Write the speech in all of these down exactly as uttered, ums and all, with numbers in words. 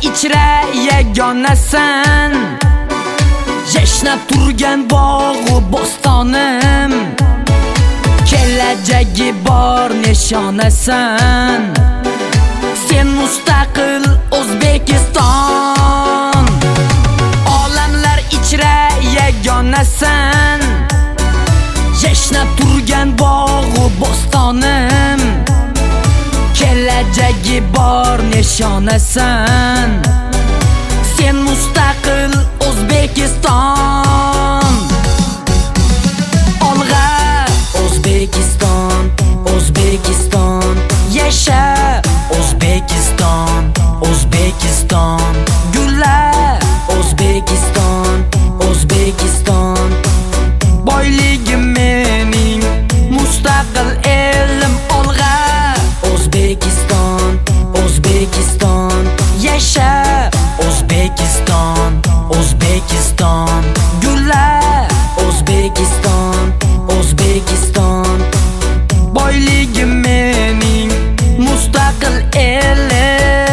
ichra yagonasan, yashnab turgan bog'u bo'stonim, kelajagi bor nishonasan. Sen mustaqil O'zbekiston, olamlar ichra yagonasan, yashnab turgan bog'u bo'stonim, kelajagi bor nishonasan. Sen mustaqil O'zbekiston. Olg'a O'zbekiston, O'zbekiston, yasha O'zbekiston, O'zbekiston, gullar O'zbekiston, O'zbekiston. Boyligim mening, mustaqil elim. Olg'a O'zbekiston, O'zbekiston, yasha O'zbekiston, O'zbekiston, gullar O'zbekiston, O'zbekiston. Boyligim mening, mustaqil elim.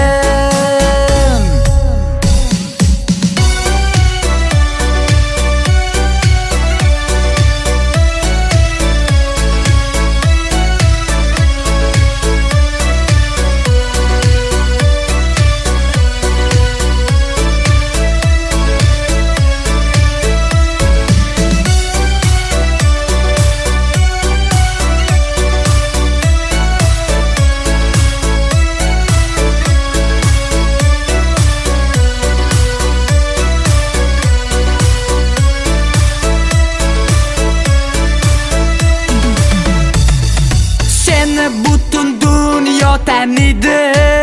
Butun dunyo taniydi,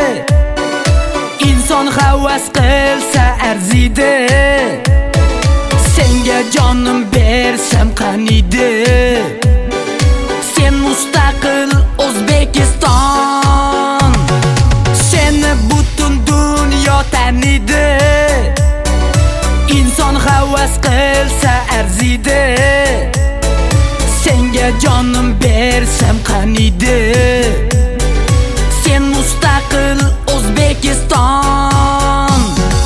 inson havas qilsa arziydi. Senga jonim bersam qaniydi. Sen mustaqil O'zbekiston, seni butun dunyo taniydi, inson havas qilsa arziydi. Senga jonim bersam qaniydi. Sen mustaqil O'zbekiston.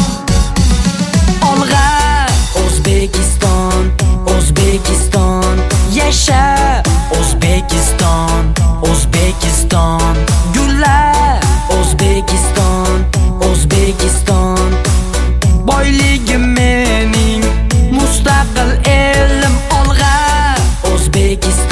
Olg'a O'zbekiston, O'zbekiston, yasha O'zbekiston, O'zbekiston, gullar O'zbekiston, O'zbekiston. Boyligim mening, mustaqil elim. Olg'a O'zbekiston.